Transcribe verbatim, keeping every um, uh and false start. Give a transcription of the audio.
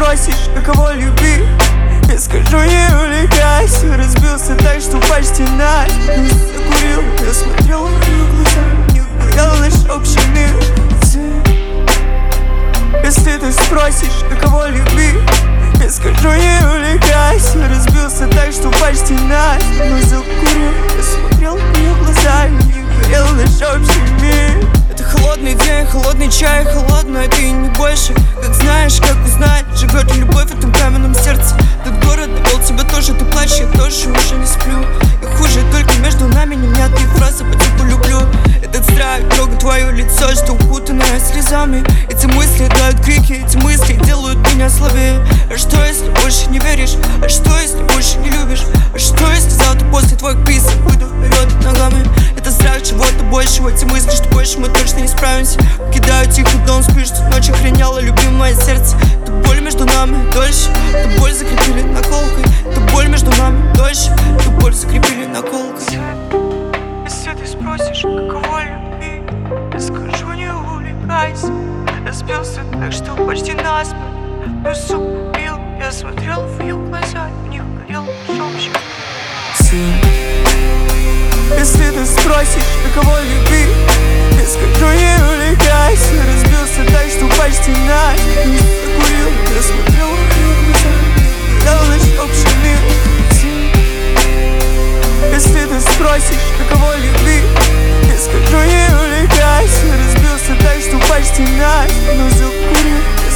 спросишь, каково любить, я скажу, не увлекайся. Разбился так, что почти насмерть. Закурил, я смотрел в ее глаза, не горел наш общий мир. Если ты спросишь, каково любить, я скажу, не увлекайся. Разбился так, что почти насмерть. Закурил, я смотрел в ее глаза, не горел наш общий мир. Это холодный день, холодный чай, холодно, это и не больше. Как знаешь, как узнать, живет ли любовь в этом каменном сердце. Этот город довел тебя тоже, ты плачешь, я тоже уже не сплю. И хуже только между нами невнятные фразы по типу люблю. Этот страх трогает твое лицо, что укутанное слезами. Эти мысли дают крики, эти мысли делают меня слабее. А что если больше не веришь? А что если больше не любишь? А что если завтра после твоих писок выйду вперед ногами? Это страх чего-то большего, эти мысли, что больше мы точно не справимся. Покидаю тихо дом, спишь, тут ночь охраняло любимое сердце. Это боль между нами дольше, эту боль закрепили наколкой. Это боль между нами дольше, эту боль закрепили наколкой. Если ты спросишь, каково любить, я скажу, не увлекайся. Разбился так, что почти насмерть. Но суп пил, я смотрел в ее глаза, в них горел общий. Если ты спросишь, каково любить, я скажу, не увлекайся. Разбился так, что почти насмерть. Закурил, я смотрел в ее глаза, не горел наш общий мир. Если ты спросишь, каково любить, я скажу, не увлекайся. Разбился так, что почти насмерть. Но закурил,